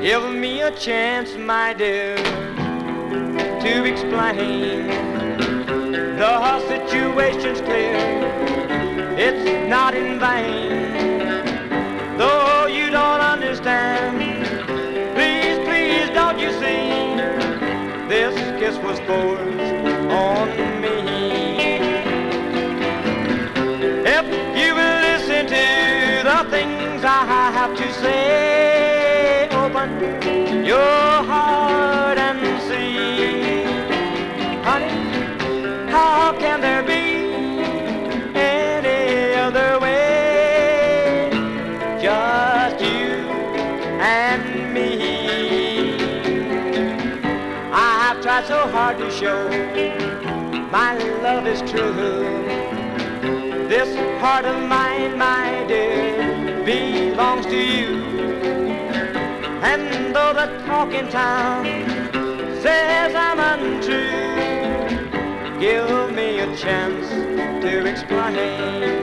Give me a chance, my dear, to explain. The situation's clear, it's not in vain. Though you don't understand, please, please don't you see, this kiss was forced on me. If you will listen to the things I have to say, open your heart and see. Honey, how can there be any other way? Just you and me. I have tried so hard to show my love is true. This heart of mine, my dear, belongs to you. And though the talk in town says I'm untrue, give me a chance to explain.